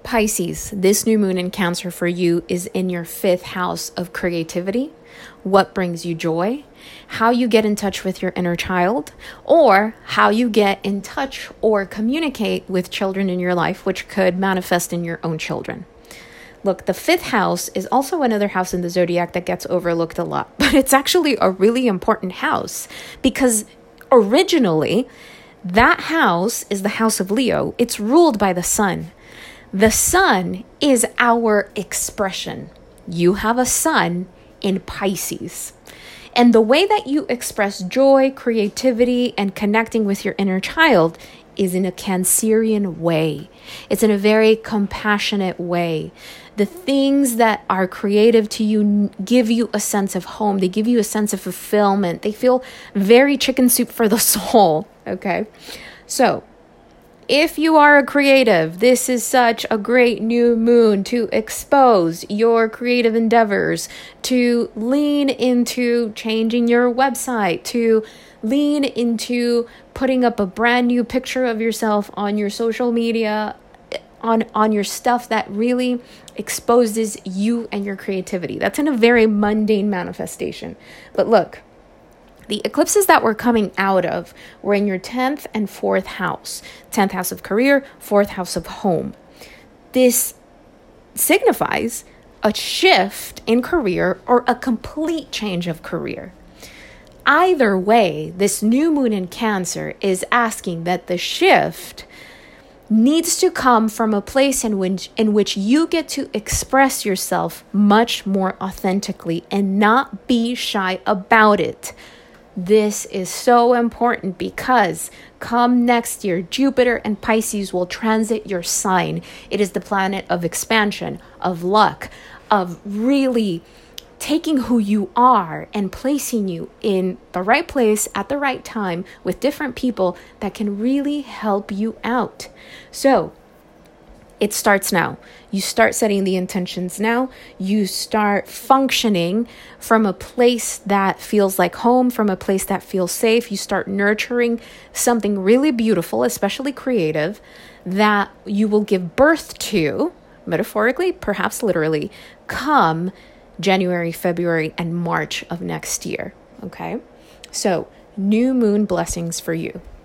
Pisces, this new moon in Cancer for you is in your 5th house of creativity, what brings you joy, how you get in touch with your inner child, or how you get in touch or communicate with children in your life, which could manifest in your own children. Look, the 5th house is also another house in the zodiac that gets overlooked a lot, but it's actually a really important house because originally that house is the house of Leo. It's ruled by the sun. The sun is our expression. You have a sun in Pisces. And the way that you express joy, creativity, and connecting with your inner child is in a Cancerian way. It's in a very compassionate way. The things that are creative to you give you a sense of home. They give you a sense of fulfillment. They feel very chicken soup for the soul, okay? So, if you are a creative, this is such a great new moon to expose your creative endeavors, to lean into changing your website, to lean into putting up a brand new picture of yourself on your social media, on your stuff that really exposes you and your creativity. That's in a very mundane manifestation. But look, the eclipses that we're coming out of were in your 10th and 4th house. 10th house of career, 4th house of home. This signifies a shift in career or a complete change of career. Either way, this new moon in Cancer is asking that the shift needs to come from a place in which you get to express yourself much more authentically and not be shy about it. This is so important because come next year, Jupiter and Pisces will transit your sign. It is the planet of expansion, of luck, of really taking who you are and placing you in the right place at the right time with different people that can really help you out. So it starts now. You start setting the intentions now. You start functioning from a place that feels like home, from a place that feels safe. You start nurturing something really beautiful, especially creative, that you will give birth to, metaphorically, perhaps literally, come January, February, and March of next year. Okay? So, new moon blessings for you.